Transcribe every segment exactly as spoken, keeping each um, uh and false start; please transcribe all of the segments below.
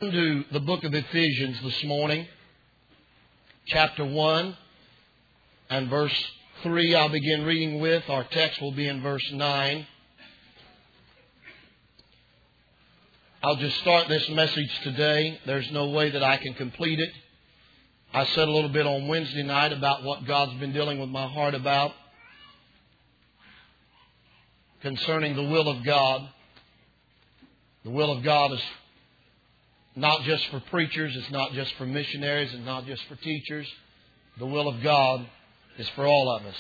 To the book of Ephesians this morning, chapter one and verse three I'll begin reading with. Our text will be in verse nine. I'll just start this message today. There's no way that I can complete it. I said a little bit on Wednesday night about what God's been dealing with my heart about concerning the will of God. The will of God is not just for preachers, it's not just for missionaries, it's not just for teachers. The will of God is for all of us.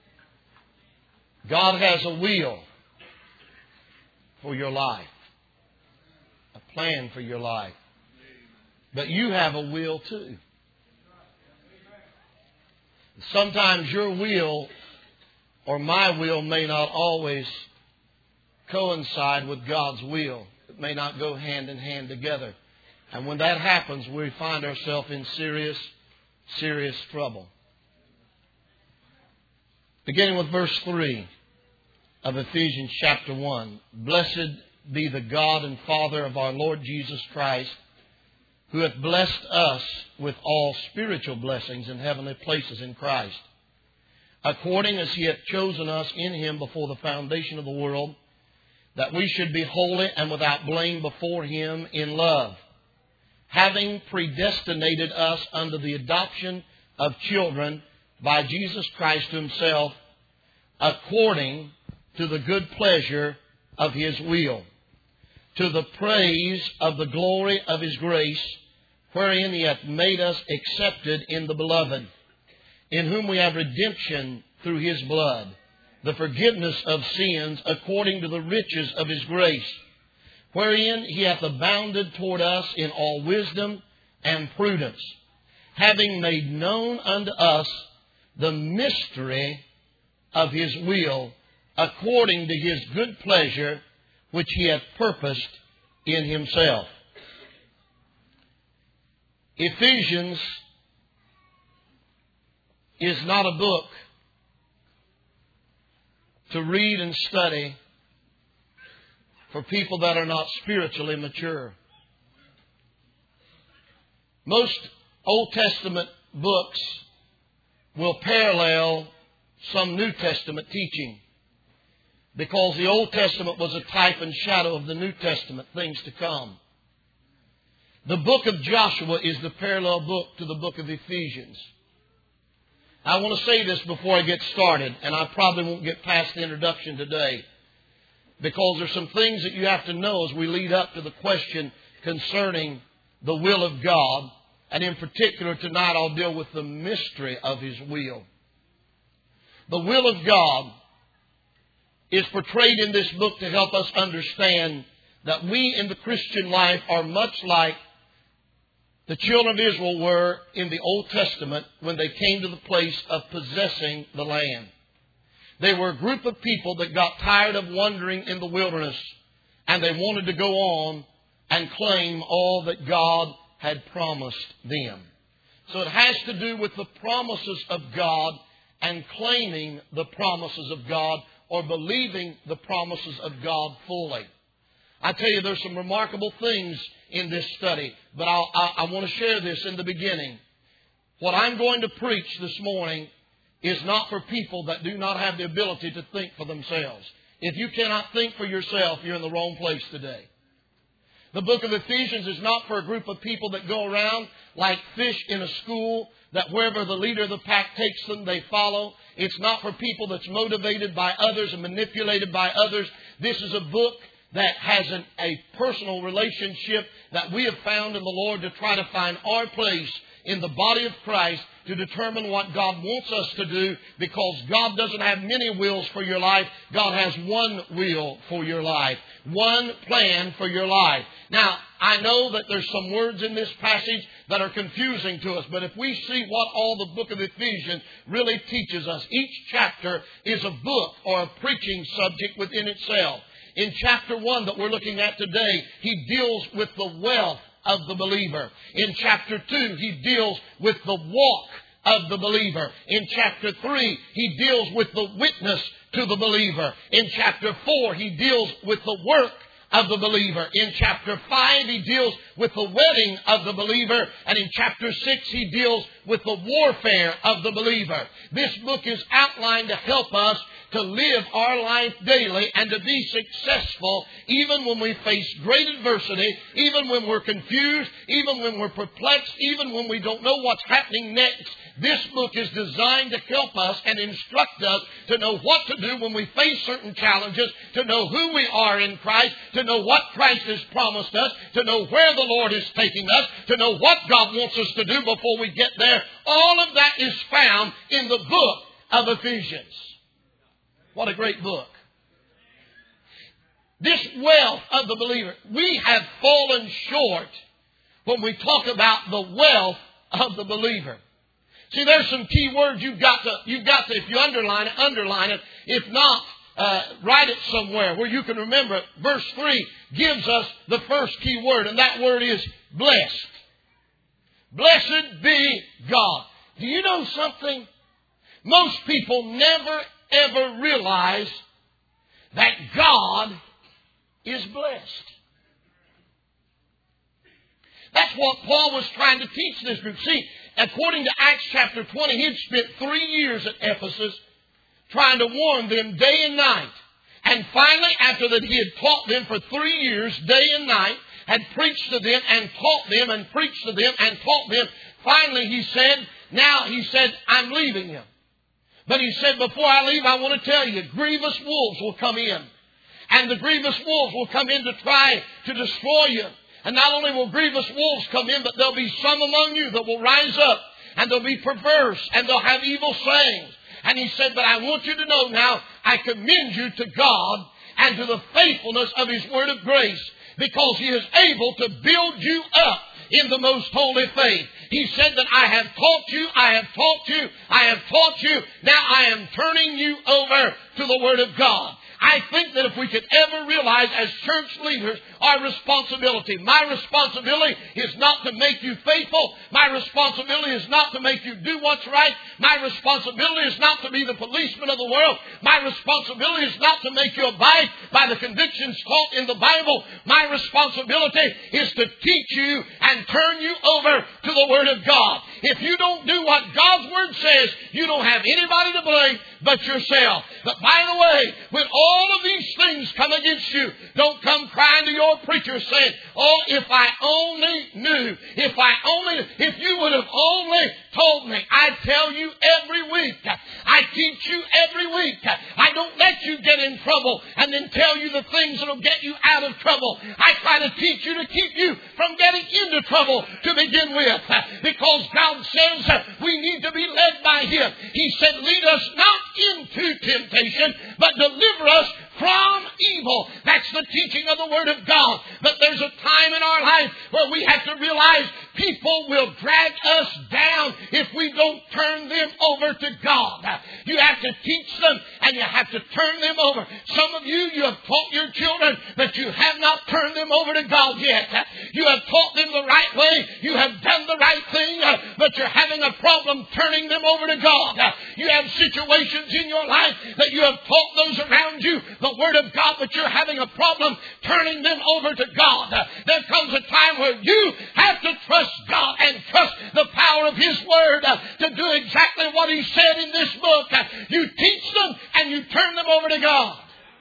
God has a will for your life, a plan for your life. But you have a will too. Sometimes your will or my will may not always coincide with God's will. It may not go hand in hand together. And when that happens, we find ourselves in serious, serious trouble. Beginning with verse three of Ephesians chapter one. Blessed be the God and Father of our Lord Jesus Christ, who hath blessed us with all spiritual blessings in heavenly places in Christ, according as He hath chosen us in Him before the foundation of the world, that we should be holy and without blame before Him in love, having predestinated us unto the adoption of children by Jesus Christ Himself, according to the good pleasure of His will, to the praise of the glory of His grace, wherein He hath made us accepted in the Beloved, in whom we have redemption through His blood, the forgiveness of sins according to the riches of His grace, wherein He hath abounded toward us in all wisdom and prudence, having made known unto us the mystery of His will, according to His good pleasure, which He hath purposed in Himself. Ephesians is not a book to read and study for people that are not spiritually mature. Most Old Testament books will parallel some New Testament teaching, because the Old Testament was a type and shadow of the New Testament, things to come. The book of Joshua is the parallel book to the book of Ephesians. I want to say this before I get started, and I probably won't get past the introduction today, because there's some things that you have to know as we lead up to the question concerning the will of God. And in particular, tonight I'll deal with the mystery of His will. The will of God is portrayed in this book to help us understand that we in the Christian life are much like the children of Israel were in the Old Testament when they came to the place of possessing the land. They were a group of people that got tired of wandering in the wilderness, and they wanted to go on and claim all that God had promised them. So it has to do with the promises of God and claiming the promises of God, or believing the promises of God fully. I tell you, there's some remarkable things in this study, but I'll, I, I want to share this in the beginning. What I'm going to preach this morning is not for people that do not have the ability to think for themselves. If you cannot think for yourself, you're in the wrong place today. The book of Ephesians is not for a group of people that go around like fish in a school, that wherever the leader of the pack takes them, they follow. It's not for people that's motivated by others and manipulated by others. This is a book that has an, a personal relationship that we have found in the Lord to try to find our place in the body of Christ, to determine what God wants us to do, because God doesn't have many wills for your life. God has one will for your life, one plan for your life. Now, I know that there's some words in this passage that are confusing to us, but if we see what all the book of Ephesians really teaches us, each chapter is a book or a preaching subject within itself. In chapter one that we're looking at today, he deals with the wealth of the believer. In chapter two, he deals with the walk of the believer. In chapter three, he deals with the witness to the believer. In chapter four, he deals with the work of the believer. In chapter five, he deals with the wedding of the believer. And in chapter six, he deals with the warfare of the believer. This book is outlined to help us to live our life daily and to be successful even when we face great adversity, even when we're confused, even when we're perplexed, even when we don't know what's happening next. This book is designed to help us and instruct us to know what to do when we face certain challenges, to know who we are in Christ, to know what Christ has promised us, to know where the Lord is taking us, to know what God wants us to do before we get there. All of that is found in the book of Ephesians. What a great book. This wealth of the believer, we have fallen short when we talk about the wealth of the believer. See, there's some key words you've got to, you've got to, if you underline it, underline it. If not, uh, write it somewhere where you can remember it. Verse three gives us the first key word, and that word is blessed. Blessed be God. Do you know something? Most people never ever realize that God is blessed. That's what Paul was trying to teach this group. See, according to Acts chapter twenty, he'd spent three years at Ephesus trying to warn them day and night. And finally, after that he had taught them for three years, day and night, had preached to them and taught them and preached to them and taught them, finally he said, now he said, I'm leaving you. But he said, before I leave, I want to tell you, grievous wolves will come in. And the grievous wolves will come in to try to destroy you. And not only will grievous wolves come in, but there'll be some among you that will rise up. And they'll be perverse. And they'll have evil sayings. And he said, but I want you to know now, I commend you to God and to the faithfulness of His word of grace. Because He is able to build you up in the most holy faith. He said that I have taught you, I have taught you, I have taught you. Now I am turning you over to the Word of God. I think that if we could ever realize as church leaders our responsibility. My responsibility is not to make you faithful. My responsibility is not to make you do what's right. My responsibility is not to be the policeman of the world. My responsibility is not to make you abide by the convictions taught in the Bible. My responsibility is to teach you and turn you over to the Word of God. If you don't do what God's Word says, you don't have anybody to blame but yourself. But by the way, when all of these things come against you, don't come crying to your preacher saying, oh, if I only knew, if I only, if you would have only told me. I tell you every week, I teach you every week. I don't let you get in trouble and then tell you the things that will get you out of trouble. I try to teach you to keep you from getting into trouble to begin with. Because God says we need to be led by Him. He said, lead us not into temptation, but deliver us from evil. That's the teaching of the Word of God. But there's a time in our life where we have to realize people will drag us down if we don't turn them over to God. You have to teach them and you have to turn them over. Some of you, you have taught your children, but you have not turned them over to God yet. You have taught them the right way. You have done the right thing, but you're having a problem turning them over to God. You have situations in your life that you have taught those around you the Word of God, but you're having a problem turning them over to God. There comes a time where you have to trust God and trust the power of His Word to do exactly what He said in this book. You teach them and you turn them over to God.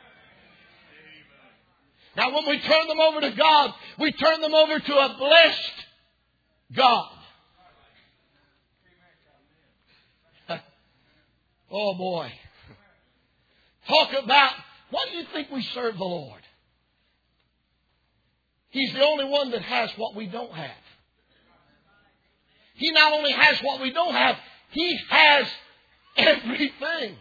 Now when we turn them over to God, we turn them over to a blessed God. Oh boy. Talk about, why do you think we serve the Lord? He's the only one that has what we don't have. He not only has what we don't have, He has everything.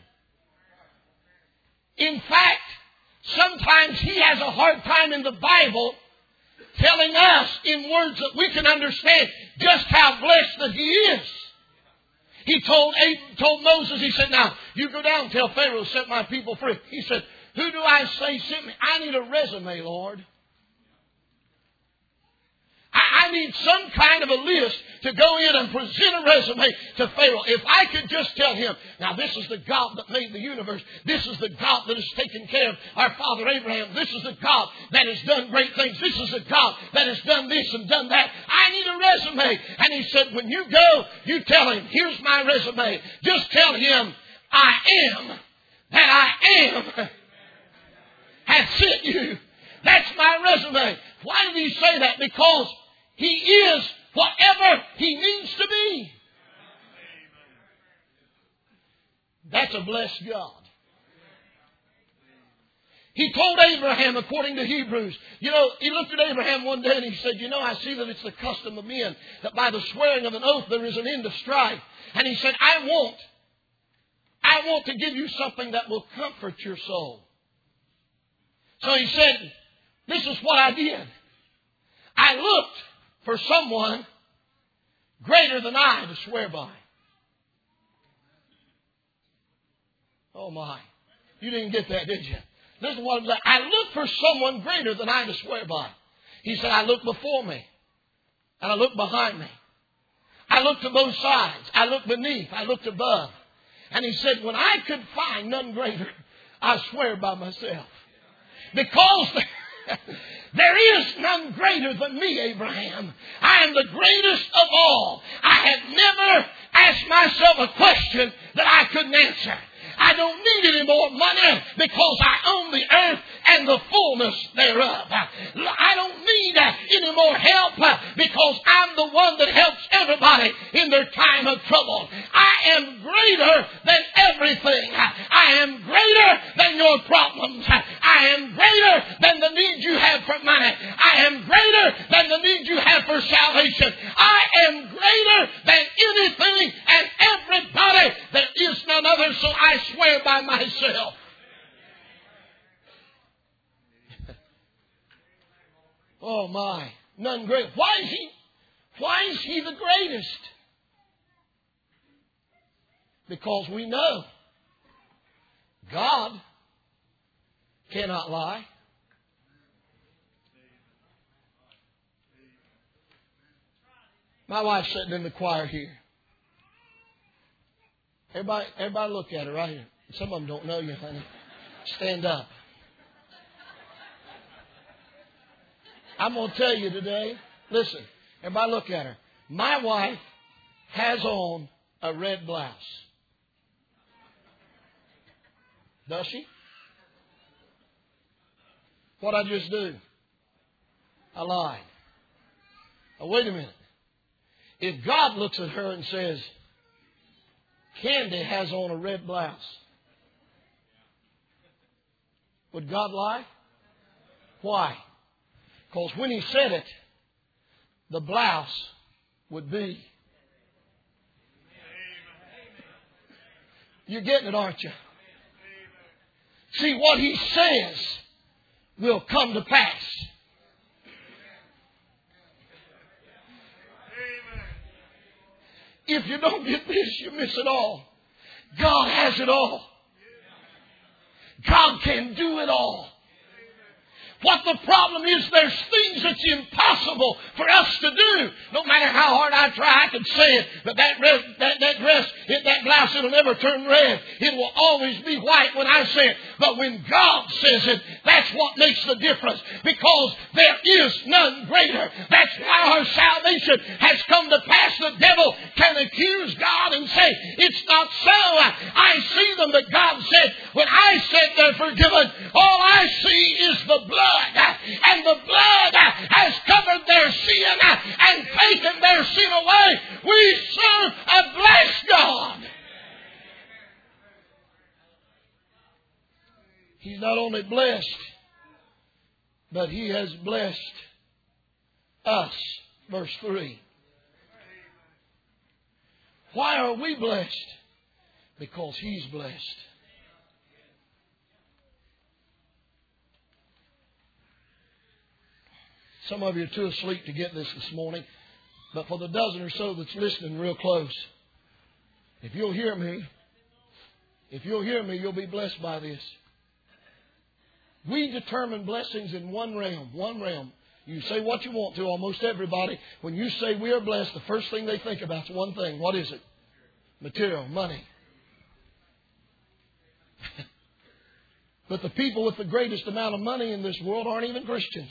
In fact, sometimes He has a hard time in the Bible telling us in words that we can understand just how blessed that He is. He told told Moses, He said, now, you go down and tell Pharaoh, set my people free. He said, who do I say sent me? I need a resume, Lord. I, I need some kind of a list to go in and present a resume to Pharaoh. If I could just tell him, now this is the God that made the universe. This is the God that has taken care of our father Abraham. This is the God that has done great things. This is the God that has done this and done that. I need a resume. And he said, when you go, you tell him, here's my resume. Just tell him, I am that I am has sent you. That's my resume. Why did he say that? Because he is whatever he needs to be. That's a blessed God. He told Abraham, according to Hebrews, you know, he looked at Abraham one day and he said, you know, I see that it's the custom of men that by the swearing of an oath there is an end of strife. And he said, I want, I want to give you something that will comfort your soul. So he said, this is what I did. I looked for someone greater than I to swear by. Oh my. You didn't get that, did you? This is what I'm saying. I looked for someone greater than I to swear by. He said, I looked before me. And I looked behind me. I looked to both sides. I looked beneath. I looked above. And he said, when I could find none greater, I swear by myself. Because there is none greater than me, Abraham. I am the greatest of all. I have never asked myself a question that I couldn't answer. I don't need any more money because I own the earth and the fullness thereof. I don't need any more help because I'm the one that helps everybody in their time of trouble. I am greater than everything. I am greater than your problems. I am greater than the need you have for money. I am greater than the need you have for salvation. I am greater than anything and everybody. There is none other, so I swear by myself. Oh my, none great. Why is he? Why is he the greatest? Because we know God cannot lie. My wife's sitting in the choir here. Everybody, everybody look at her right here. Some of them don't know you, honey. Stand up. I'm going to tell you today. Listen, everybody look at her. My wife has on a red blouse. Does she? What'd I just do? I lied. Now, wait a minute. If God looks at her and says, Candy has on a red blouse, would God lie? Why? Because when He said it, the blouse would be. You're getting it, aren't you? See, what He says will come to pass. If you don't get this, you miss it all. God has it all. God can do it all. What the problem is, there's things that's impossible for us to do. No matter how hard I try, I can say it, but that red, that, that dress, that blouse, it'll never turn red. It will always be white when I say it. But when God says it, that's what makes the difference. Because there is none greater. That's why our salvation has come to pass. The devil can accuse God and say, it's not so. I see them, but God said, when I said they're forgiven, all I see is the blood. And the blood has covered their sin and taken their sin away. We serve a blessed God. He's not only blessed, but He has blessed us. Verse three. Why are we blessed? Because He's blessed. Some of you are too asleep to get this this morning. But for the dozen or so that's listening real close, if you'll hear me, if you'll hear me, you'll be blessed by this. We determine blessings in one realm, one realm. You say what you want to, almost everybody. When you say we are blessed, the first thing they think about is one thing. What is it? Material, money. But the people with the greatest amount of money in this world aren't even Christians.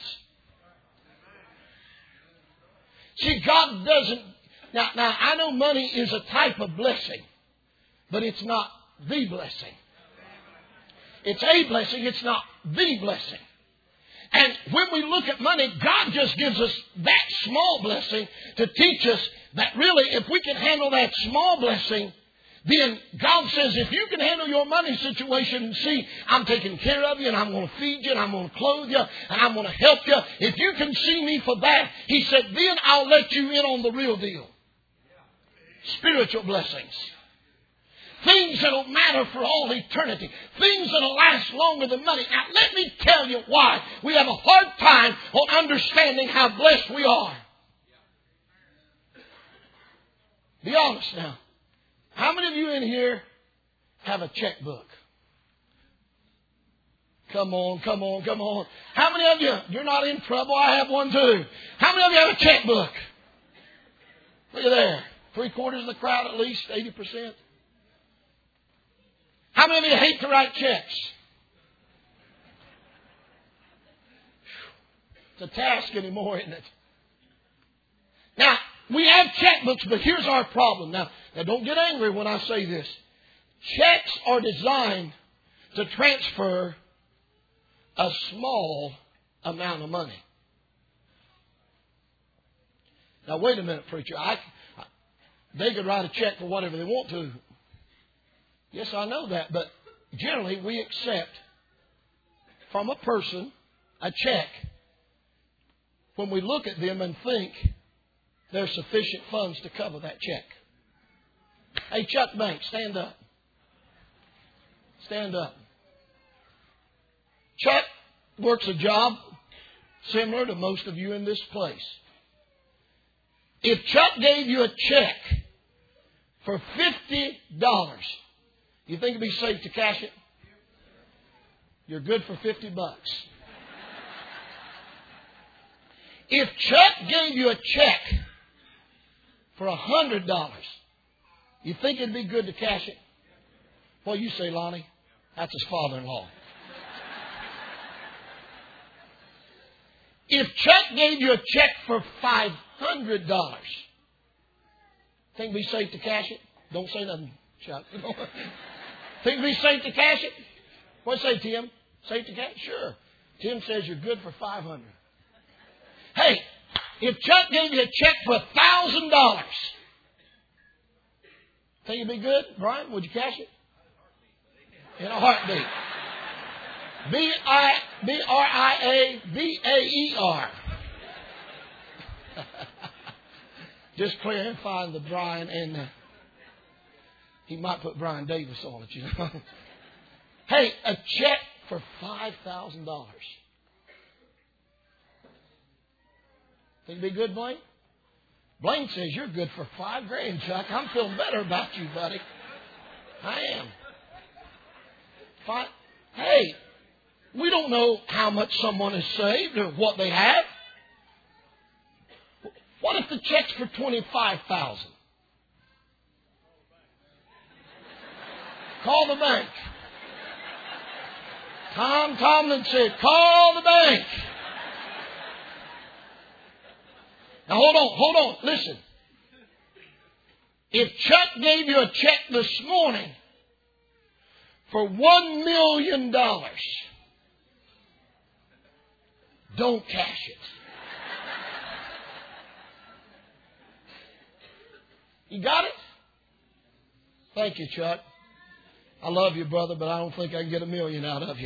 See, God doesn't... Now, now, I know money is a type of blessing, but it's not the blessing. It's a blessing, it's not the blessing. And when we look at money, God just gives us that small blessing to teach us that really if we can handle that small blessing, then God says if you can handle your money situation and see I'm taking care of you and I'm going to feed you and I'm going to clothe you and I'm going to help you. If you can see me for that, He said, then I'll let you in on the real deal. Spiritual blessings. Things that'll matter for all eternity. Things that'll last longer than money. Now, let me tell you why we have a hard time on understanding how blessed we are. Be honest now. How many of you in here have a checkbook? Come on, come on, come on. How many of you, you're not in trouble, I have one too. How many of you have a checkbook? Look at there. Three quarters of the crowd at least, eighty percent. How many of you hate to write checks? It's a task anymore, isn't it? Now, we have checkbooks, but here's our problem. Now, now, don't get angry when I say this. Checks are designed to transfer a small amount of money. Now, wait a minute, preacher. I, I, they could write a check for whatever they want to. Yes, I know that, but generally we accept from a person a check when we look at them and think there's sufficient funds to cover that check. Hey, Chuck Banks, stand up. Stand up. Chuck works a job similar to most of you in this place. If Chuck gave you a check for fifty dollars, you think it'd be safe to cash it? You're good for fifty bucks. If Chuck gave you a check for a hundred dollars, you think it'd be good to cash it? What do you say, Lonnie? That's his father-in-law. If Chuck gave you a check for five hundred dollars, think it'd be safe to cash it? Don't say nothing, Chuck. Think it'd be safe to cash it? What do you say, Tim? Safe to cash? Sure. Tim says you're good for five hundred dollars. Hey, if Chuck gave you a check for one thousand dollars, think it'd be good? Brian, would you cash it? In a heartbeat. B I B R I A B A E R. Just clarifying the Brian and the, he might put Brian Davis on it, you know. Hey, a check for five thousand dollars. Think it'd be good, Blaine? Blaine says you're good for five grand, Chuck. I'm feeling better about you, buddy. I am. Five. Hey, we don't know how much someone has saved or what they have. What if the check's for twenty-five thousand dollars? Call the bank. Tom Tomlin said, call the bank. Now hold on, hold on, listen. If Chuck gave you a check this morning for one million dollars, don't cash it. You got it? Thank you, Chuck. I love you, brother, but I don't think I can get a million out of you.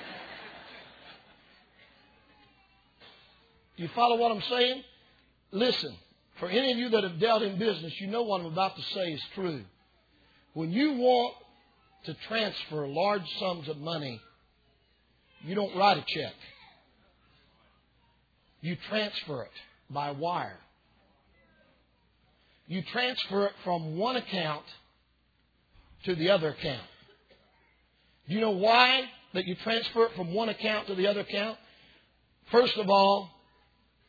Do you follow what I'm saying? Listen, for any of you that have dealt in business, you know what I'm about to say is true. When you want to transfer large sums of money, you don't write a check. You transfer it by wire. You transfer it from one account to the other account. Do you know why that you transfer it from one account to the other account? First of all,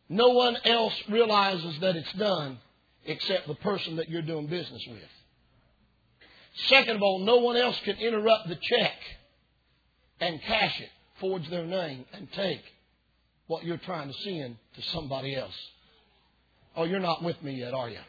no one else realizes that it's done except the person that you're doing business with. Second of all, no one else can interrupt the check and cash it, forge their name, and take what you're trying to send to somebody else. Oh, you're not with me yet, are you?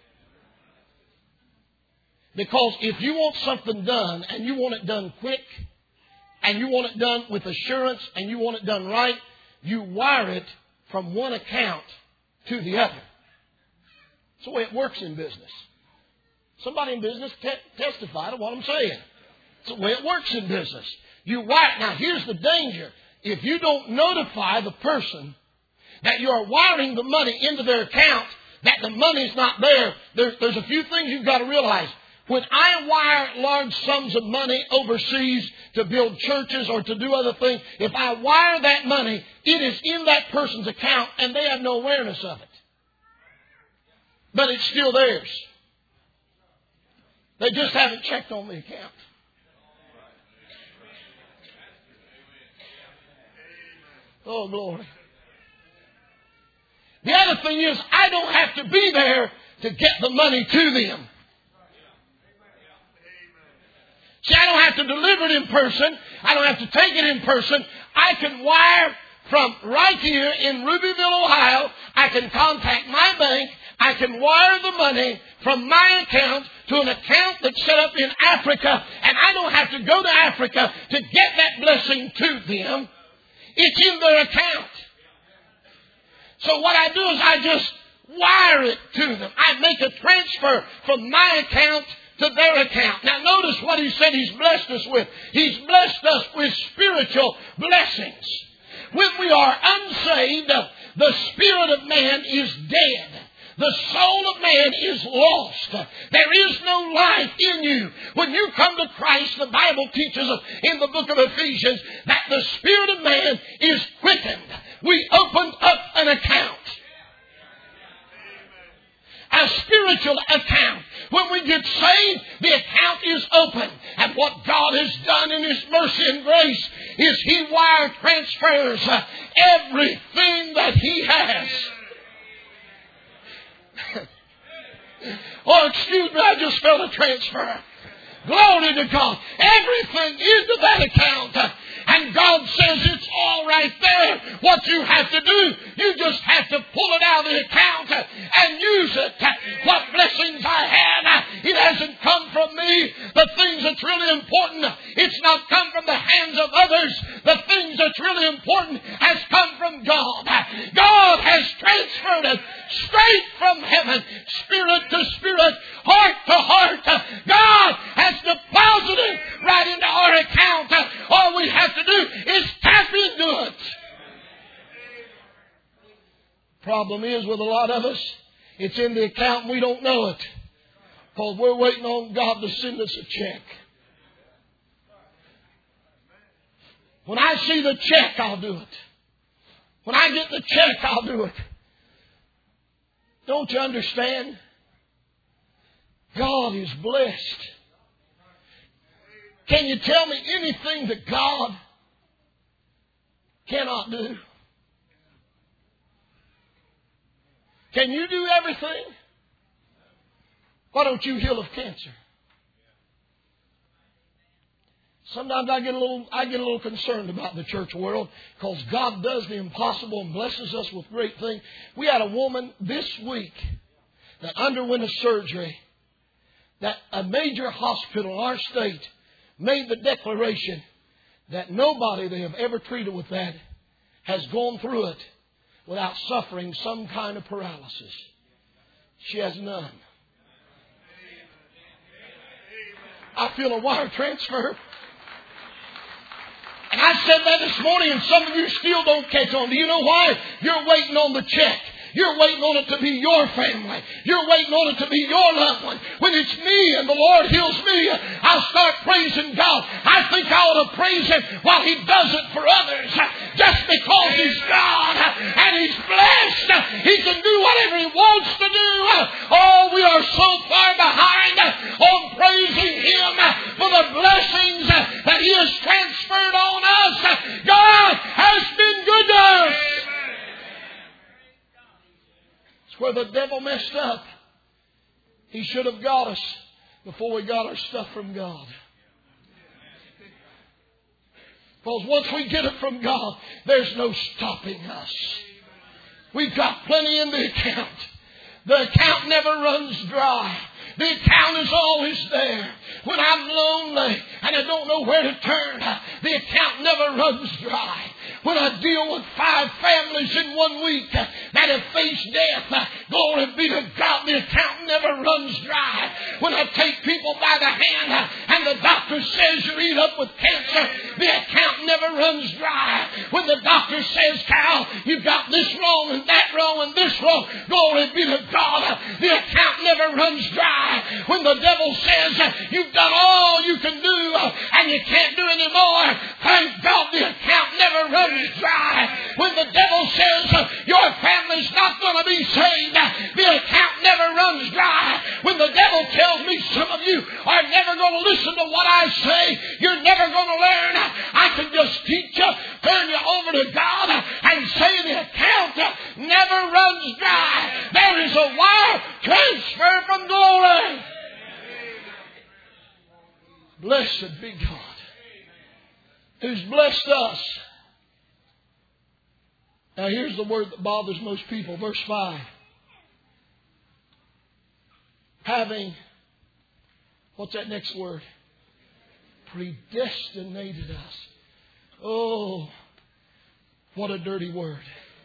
Because if you want something done and you want it done quick and you want it done with assurance and you want it done right, you wire it from one account to the other. That's the way it works in business. Somebody in business te- testify to what I'm saying. It's the way it works in business. You wire. Now, here's the danger. If you don't notify the person that you are wiring the money into their account, that the money's not there, there there's a few things you've got to realize. When I wire large sums of money overseas to build churches or to do other things, if I wire that money, it is in that person's account and they have no awareness of it. But it's still theirs. They just haven't checked on the account. Oh, glory. The other thing is, I don't have to be there to get the money to them. See, I don't have to deliver it in person. I don't have to take it in person. I can wire from right here in Rubyville, Ohio. I can contact my bank. I can wire the money from my account to an account that's set up in Africa. And I don't have to go to Africa to get that blessing to them. It's in their account. So what I do is I just wire it to them. I make a transfer from my account to their account. Now notice what he said He's blessed us with. He's blessed us with spiritual blessings. When we are unsaved, the spirit of man is dead. The soul of man is lost. There is no life in you. When you come to Christ, the Bible teaches us in the book of Ephesians that the spirit of man is quickened. We opened up an account. A spiritual account. When we get saved, the account is open. And what God has done in His mercy and grace is He wire transfers everything that He has. Oh, excuse me, I just felt a transfer. Glory to God. Everything into that account. And God says it's all right there. What you have to do, you just have to pull it out of the account and use it. What blessings I had, it hasn't come from me. The things that's really important, it's not come from the hands of others. The things that's really important has come from God. God has transferred it straight from heaven, spirit to spirit, heart to heart. God has deposited it right into our account. All we have to do is tap into it. Problem is with a lot of us, it's in the account and we don't know it. Because we're waiting on God to send us a check. When I see the check, I'll do it. When I get the check, I'll do it. Don't you understand? God is blessed. Can you tell me anything that God cannot do? Can you do everything? Why don't you heal of cancer? Sometimes I get a little, I get a little concerned about the church world because God does the impossible and blesses us with great things. We had a woman this week that underwent a surgery that a major hospital in our state made the declaration that nobody they have ever treated with that has gone through it without suffering some kind of paralysis. She has none. I feel a wire transfer. And I said that this morning and some of you still don't catch on. Do you know why? You're waiting on the check. You're waiting on it to be your family. You're waiting on it to be your loved one. When it's me and the Lord heals me, I'll start praising God. I think I ought to praise Him while He does it for others. Just because He's God and He's blessed, He can do whatever He wants to do. Oh, we are so far behind on praising Him for the blessings that He has transferred on us. God has been good to us. messed up. He should have got us before we got our stuff from God. Because once we get it from God, there's no stopping us. We've got plenty in the account. The account never runs dry. The account is always there. When I'm lonely and I don't know where to turn, the account never runs dry. When I deal with five families in one week that have faced death, glory be to God, the account never runs dry. When I take people by the hand and the doctor says you're eat up with cancer, the account never runs dry. When the doctor says, Cal, you've got this wrong and that wrong and this wrong, glory be to God, the account never runs dry. When the devil says you've done all you can do and you can't do any more, thank God the account never runs dry. When the devil says your family's not going to be saved, the account never runs dry. When the devil tells me some of you are never going to listen to what I say, you're never going to learn, I can just teach you, turn you over to God and say the account never runs dry. There is a wire transfer from glory. Blessed be God, who's blessed us. Now here's the word that bothers most people. Verse five. Having, what's that next word? Predestinated us. Oh, what a dirty word.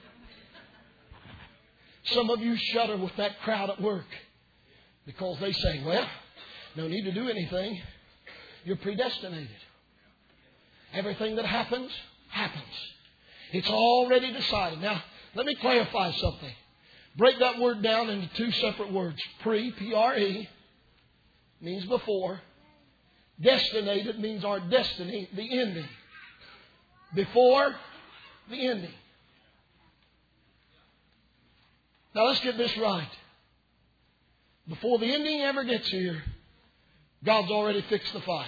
Some of you shudder with that crowd at work because they say, well, no need to do anything. You're predestinated. Everything that happens, happens. It's already decided. Now, let me clarify something. Break that word down into two separate words. Pre, P R E, means before. Destinated means our destiny, the ending. Before, the ending. Now, let's get this right. Before the ending ever gets here, God's already fixed the fight.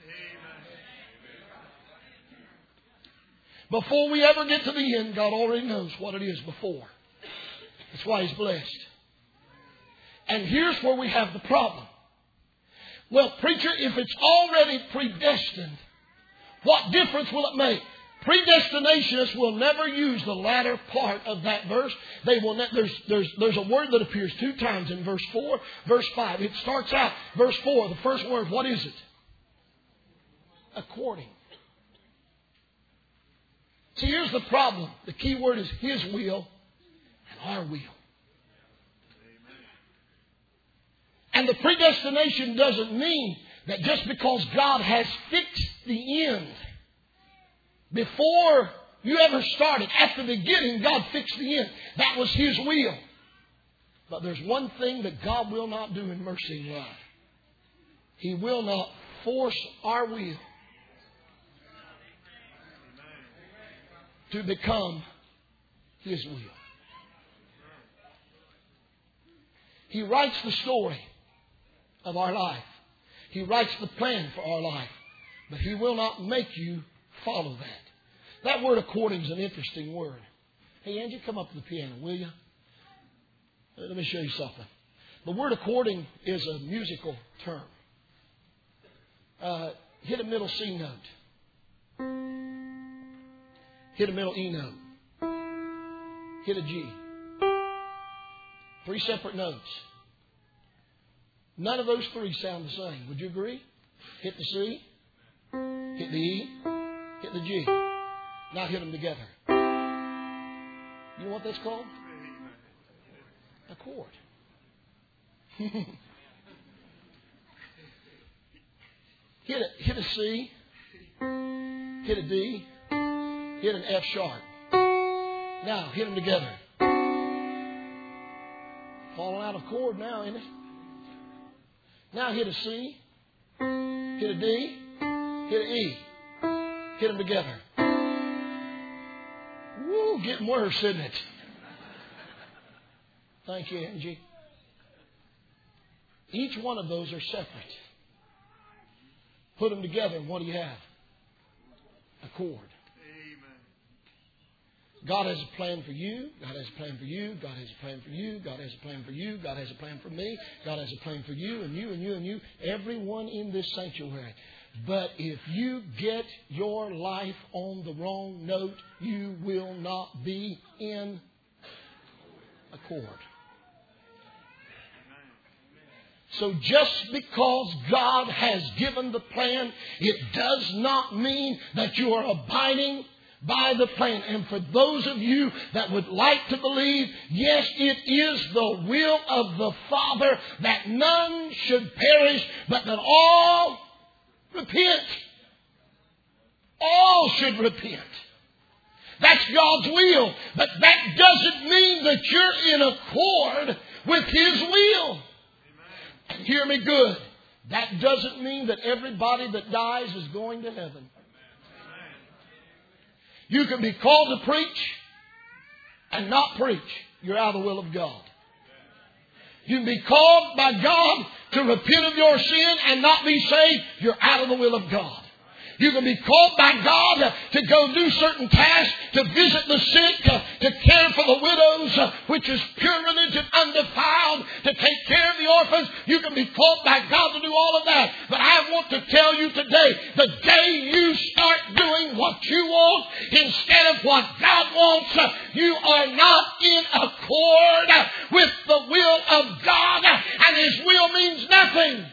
Before we ever get to the end, God already knows what it is before. That's why He's blessed. And here's where we have the problem. Well, preacher, if it's already predestined, what difference will it make? Predestinationists will never use the latter part of that verse. They will ne- there's, there's, there's a word that appears two times in verse four, verse five. It starts out, verse four, the first word, what is it? According. See, here's the problem. The key word is His will and our will. And the predestination doesn't mean that just because God has fixed the end, before you ever started, at the beginning, God fixed the end. That was His will. But there's one thing that God will not do in mercy and love. He will not force our will to become His will. He writes the story of our life. He writes the plan for our life. But He will not make you follow that. That word according is an interesting word. Hey, Angie, come up to the piano, will you? Let me show you something. The word according is a musical term. Uh, hit a middle C note. Hit a middle E note. Hit a G. Three separate notes. None of those three sound the same. Would you agree? Hit the C. Hit the E. Hit the G. Now hit them together. You know what that's called? A chord. hit a, hit a C. Hit a D. Hit an F sharp. Now hit them together. Falling out of chord now, isn't it? Now hit a C. Hit a D. Hit an E. Hit them together. Woo, getting worse, isn't it? Thank you, Angie. Each one of those are separate. Put them together, and what do you have? A chord. God has a plan for you. God has a plan for you. God has a plan for you. God has a plan for you. God has a plan for me. God has a plan for you and you and you and you. Everyone in this sanctuary. But if you get your life on the wrong note, you will not be in accord. So just because God has given the plan, it does not mean that you are abiding by the plan. And for those of you that would like to believe, yes, it is the will of the Father that none should perish, but that all repent. All should repent. That's God's will. But that doesn't mean that you're in accord with His will. Hear me good. That doesn't mean that everybody that dies is going to heaven. You can be called to preach and not preach. You're out of the will of God. You can be called by God to repent of your sin and not be saved. You're out of the will of God. You can be called by God to go do certain tasks, to visit the sick, to care for the widows, which is pure religion, undefiled, to take care of the orphans. You can be called by God to do all of that. But I want to tell you today, the day you start doing what you want instead of what God wants, you are not in accord with the will of God, and His will means nothing.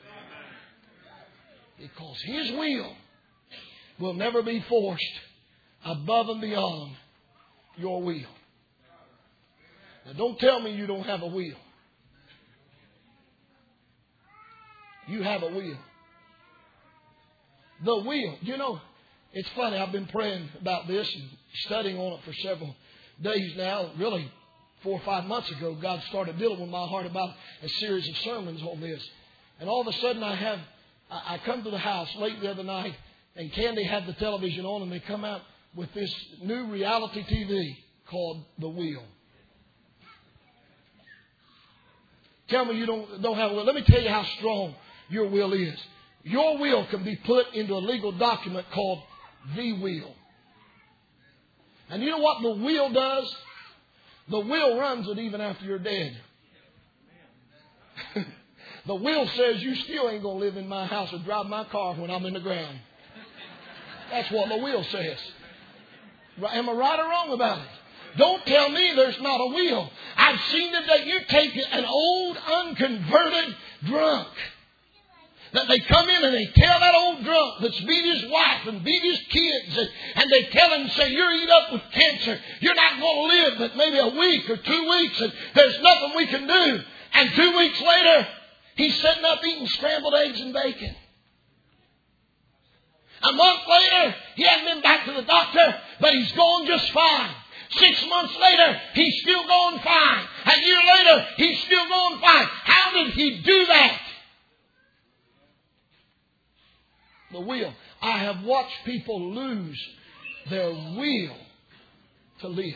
Because His will will never be forced above and beyond your will. Now don't tell me you don't have a will. You have a will. The will. You know, it's funny. I've been praying about this and studying on it for several days now. Really, four or five months ago, God started dealing with my heart about a series of sermons on this. And all of a sudden I have, I come to the house late the other night, and Candy had the television on, and they come out with this new reality T V called The Wheel. Tell me you don't, don't have a will. Let me tell you how strong your will is. Your will can be put into a legal document called the will. And you know what the will does? The will runs it even after you're dead. The will says you still ain't going to live in my house or drive my car when I'm in the ground. That's what the will says. Am I right or wrong about it? Don't tell me there's not a will. I've seen it that you take an old unconverted drunk. That they come in and they tell that old drunk that's beat his wife and beat his kids. And, and they tell him, say, you're eat up with cancer. You're not going to live but maybe a week or two weeks. And there's nothing we can do. And two weeks later, he's sitting up eating scrambled eggs and bacon. A month later, he hasn't been back to the doctor, but he's going just fine. Six months later, he's still going fine. A year later, he's still going fine. How did he do that? The will. I have watched people lose their will to live.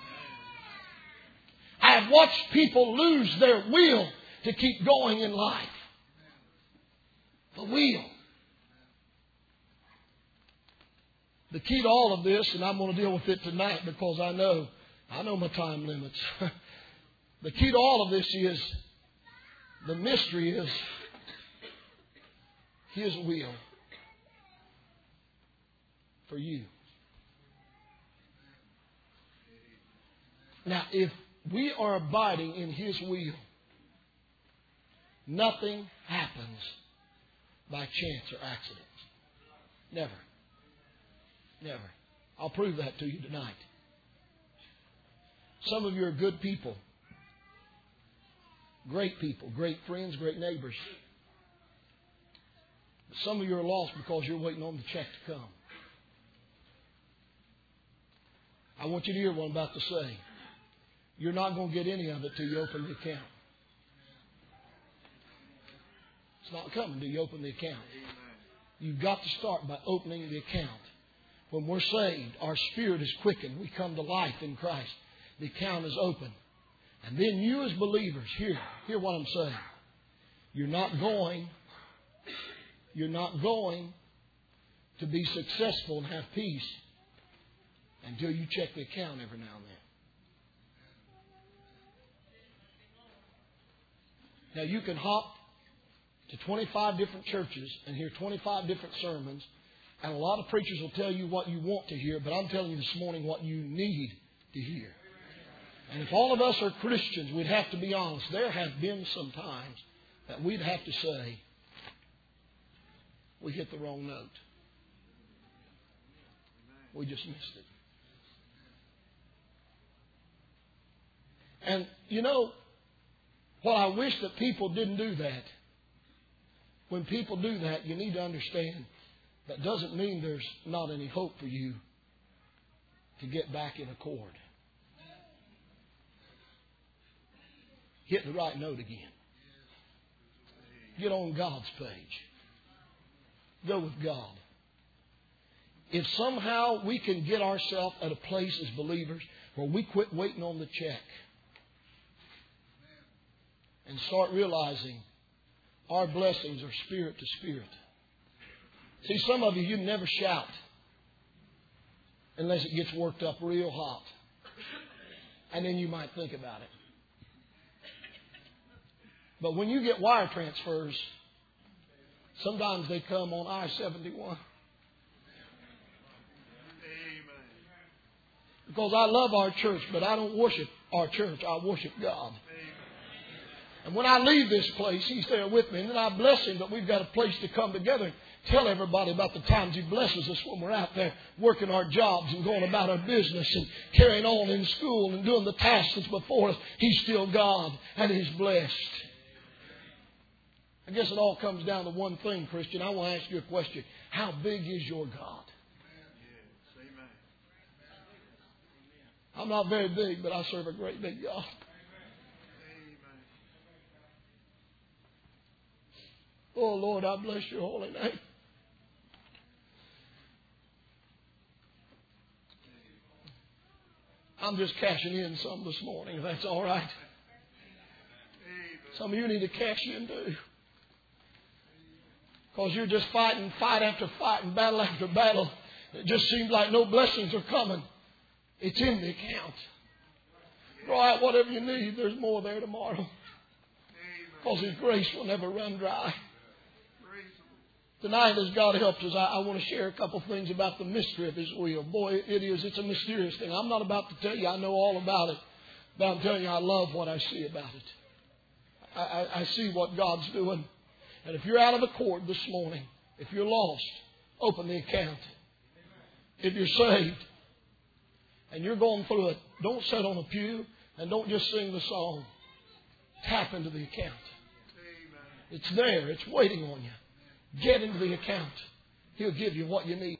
I have watched people lose their will to keep going in life. The will. The key to all of this, and I'm going to deal with it tonight because I know, I know my time limits. The key to all of this is, the mystery is His will for you. Now, if we are abiding in His will, nothing happens by chance or accident. Never. Never. I'll prove that to you tonight. Some of you are good people. Great people. Great friends. Great neighbors. But some of you are lost because you're waiting on the check to come. I want you to hear what I'm about to say. You're not going to get any of it till you open the account. It's not coming till you open the account. You've got to start by opening the account. When we're saved, our spirit is quickened. We come to life in Christ. The account is open. And then you as believers, hear, hear what I'm saying. You're not going, you're not going to be successful and have peace until you check the account every now and then. Now you can hop to twenty-five different churches and hear twenty-five different sermons, and a lot of preachers will tell you what you want to hear, but I'm telling you this morning what you need to hear. And if all of us are Christians, we'd have to be honest. There have been some times that we'd have to say, we hit the wrong note. We just missed it. And, you know, what I wish that people didn't do that. When people do that, you need to understand that doesn't mean there's not any hope for you to get back in accord. Hit the right note again. Get on God's page. Go with God. If somehow we can get ourselves at a place as believers where we quit waiting on the check and start realizing our blessings are spirit to spirit. See, some of you, you never shout unless it gets worked up real hot. And then you might think about it. But when you get wire transfers, sometimes they come on I seventy-one. Because I love our church, but I don't worship our church. I worship God. And when I leave this place, He's there with me. And then I bless Him that we've got a place to come together and tell everybody about the times He blesses us when we're out there working our jobs and going about our business and carrying on in school and doing the tasks that's before us. He's still God and He's blessed. I guess it all comes down to one thing, Christian. I want to ask you a question. How big is your God? I'm not very big, but I serve a great big God. Oh, Lord, I bless your holy name. I'm just cashing in some this morning, if that's all right. Some of you need to cash in too. Because you're just fighting fight after fight and battle after battle. It just seems like no blessings are coming. It's in the account. Draw out whatever you need. There's more there tomorrow. Because His grace will never run dry. Tonight, as God helps us, I, I want to share a couple things about the mystery of His will. Boy, it is. It's a mysterious thing. I'm not about to tell you I know all about it. But I'm telling you I love what I see about it. I, I, I see what God's doing. And if you're out of accord this morning, if you're lost, open the account. If you're saved and you're going through it, don't sit on a pew and don't just sing the song. Tap into the account. It's there. It's waiting on you. Get into the account. He'll give you what you need.